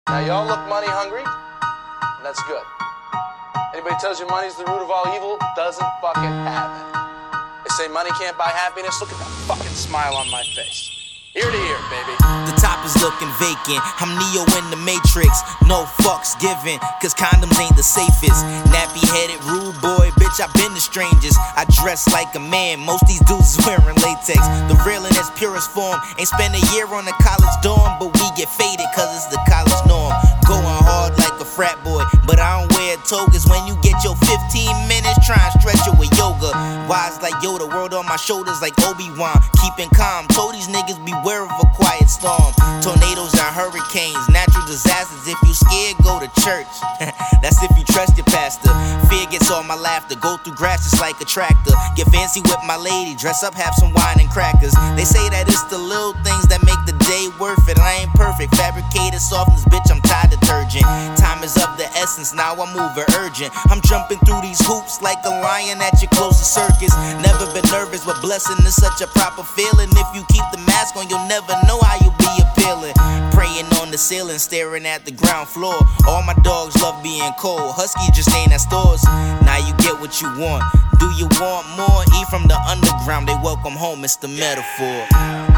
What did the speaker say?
Now y'all look money hungry, and that's good. Anybody tells you money's the root of all evil doesn't fucking have it. They say money can't buy happiness. Look at that fucking smile on my face. Ear to ear, baby. The top is looking vacant. I'm Neo in the Matrix. No fucks given, cause condoms ain't the safest. Nappy headed, rude boy, bitch, I been the strangest. I dress like a man, most these dudes is wearing latex. The real in its purest form. Ain't spend a year on a college dorm, but we get faded cause it's the college norm. Going hard like a frat boy, but I don't wear togas. When you get your 15 minutes, try and stretch it with yoga. Wise like Yoda, world on my shoulders like Obi-Wan. Keeping calm, told these niggas beware of a quiet storm. Tornadoes and hurricanes, natural disasters. If you scared, go to church. That's if you trust your pastor. Fear gets all my laughter, go through grass just like a tractor. Get fancy with my lady, dress up, have some wine and crackers. They say that it's the little things that make the day worth it. I ain't perfect, fabricated softness, bitch, I'm Tide detergent. Time is of the essence, now I'm moving urgent. I'm jumping through these hoops like a lion at your closest circus. Never been nervous, but blessing is such a proper feeling. If you keep the mask on, you'll never know how you'll be appealing. Praying on the ceiling, staring at the ground floor. All my dogs love being cold, Husky just ain't at stores. Now you get what you want. Do you want more? Eat from the underground, they welcome home, it's the metaphor.